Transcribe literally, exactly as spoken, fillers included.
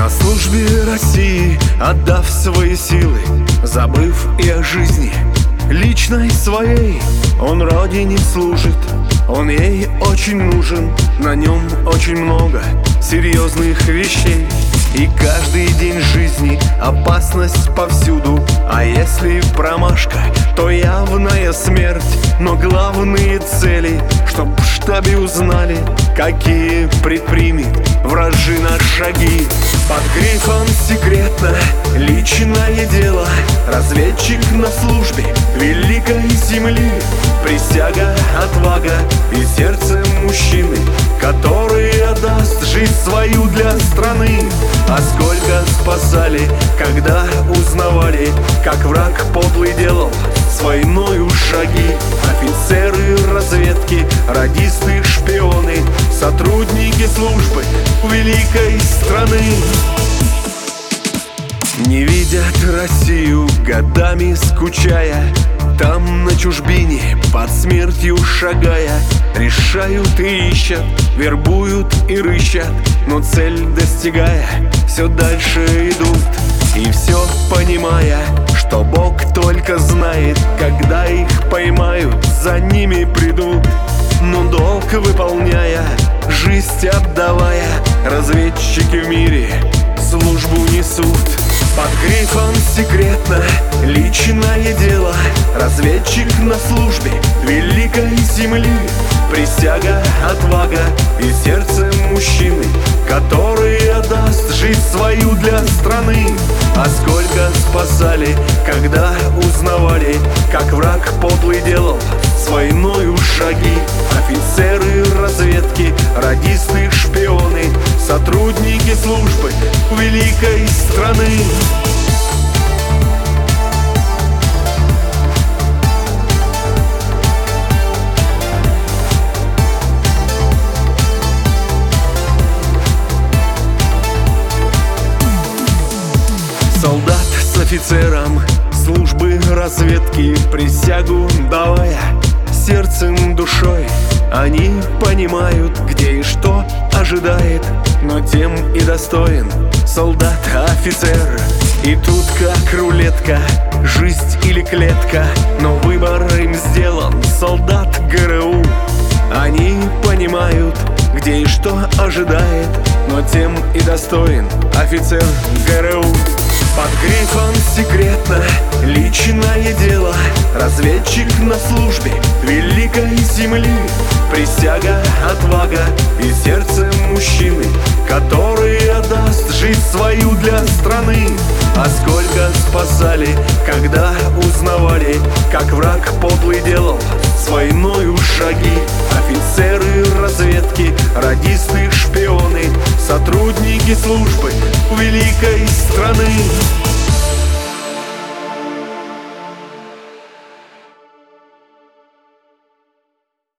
На службе России, отдав свои силы, забыв и о жизни личной своей, он родине служит, он ей очень нужен. На нем очень много серьезных вещей, и каждый день жизни опасность повсюду. А если промашка, то явная смерть. Но главные цели, чтоб в штабе узнали, какие предпримет вражина шаги. Под грифом «секретно», личное дело, разведчик на службе великой земли. Присяга, отвага и сердце мужчины, который отдаст жизнь свою для страны. А сколько спасали, когда узнавали, как враг подлый делал с войною шаги. Офицеры разведки, радисты, шпионы, сотрудники службы великой страны. Не видят Россию, годами скучая, там на чужбине, под смертью шагая. Решают и ищут, вербуют и рыщат, но цель достигая, все дальше идут. И все понимая, что Бог только знает, когда их поймают, за ними придут. Но долг выполняя, жизнь отдавая, разведчики в мире службу несут. Под грифом «секретно», личное дело, разведчик на службе великой земли. Присяга, отвага и сердце мужчины, который отдаст жизнь свою для страны. А сколько спасали, когда узнавали, как враг подлый делал с войною шаги. Офицеры разведки, радисты, шпионы, сотрудники службы великой страны. Солдат с офицером службы разведки, присягу давая сердцем, душой, они понимают, где и что ожидает, но тем и достоин солдат, офицер. И тут как рулетка, жизнь или клетка, но выбор им сделан, солдат ГРУ. Они понимают, где и что ожидает, но тем и достоин офицер ГРУ. Под грифом «секретно», личное дело, разведчик на службе великой земли. Присяга, отвага и сердце мужчины, который отдаст жизнь свою для страны. А сколько спасали, когда узнавали, как враг подлый делал с войною шаги. Офицеры разведки, радисты, шпионы, сотрудники службы великой страны.